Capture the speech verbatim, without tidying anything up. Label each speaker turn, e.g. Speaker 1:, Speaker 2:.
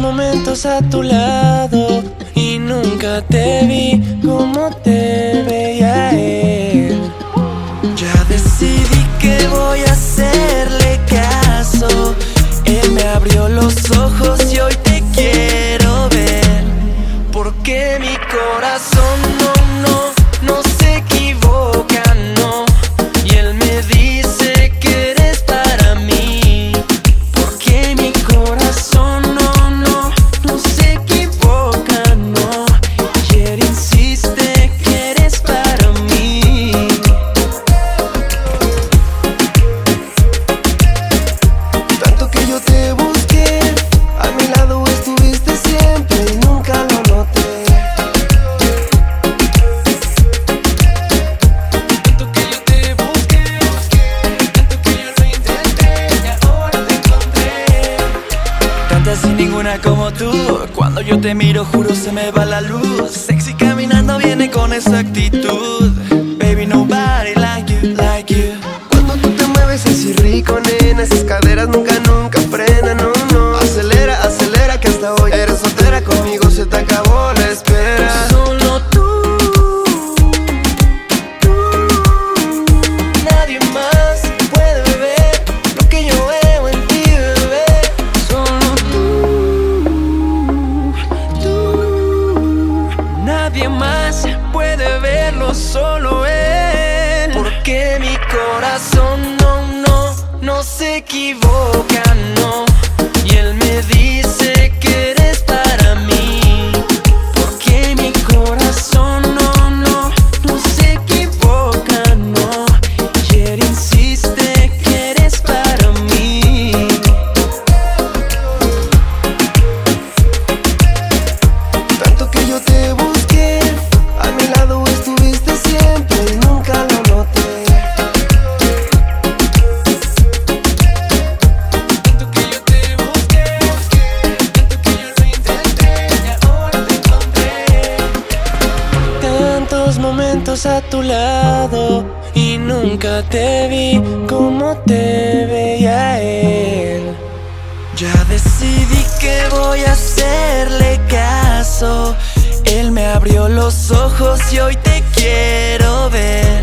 Speaker 1: momentos a tu lado y nunca te vi como te veía él. Ya decidí que voy a hacerle caso. Él me abrió los ojos y hoy te quiero ver, porque mi corazón no, no, no se equivoca, no. Y él me dice que eres para mí, porque mi corazón no, no, no se equivoca, no. Y él insiste que eres para mí.
Speaker 2: Tanto que yo te busqué, a mi lado estuviste siempre y nunca lo noté.
Speaker 1: Tanto que yo te busqué, tanto que yo lo intenté y ahora te encontré.
Speaker 3: Tantas y ninguna como tú. Cuando yo te miro juro se me va la luz. Sexy caminando viene con esa actitud. Baby, nobody like you, like you.
Speaker 2: Cuando tú te mueves así rico, nena, esas caderas nunca, nunca frenan, no, no. Acelera, acelera que hasta hoy eres soltera, conmigo se te acabó la espera.
Speaker 1: Solo tú, tú, nadie más puede beber lo que yo veo en ti, bebé. Solo tú, tú, nadie más puede verlo, solo él. Porque mi corazón no, no, no se equivoca, no. Y él me dice que eres para mí, porque mi corazón no, no, no se equivoca, no. Y él insiste que eres para mí.
Speaker 2: Tanto que yo te busqué, a mi lado estuviste siempre y nunca lo noté.
Speaker 1: Tanto que yo te busqué, tanto que yo lo intenté y ahora te encontré. Tantos momentos a tu lado y nunca te vi como te veía él. Ya decidí que voy a hacerle caso. Él me abrió los ojos y hoy te quiero ver,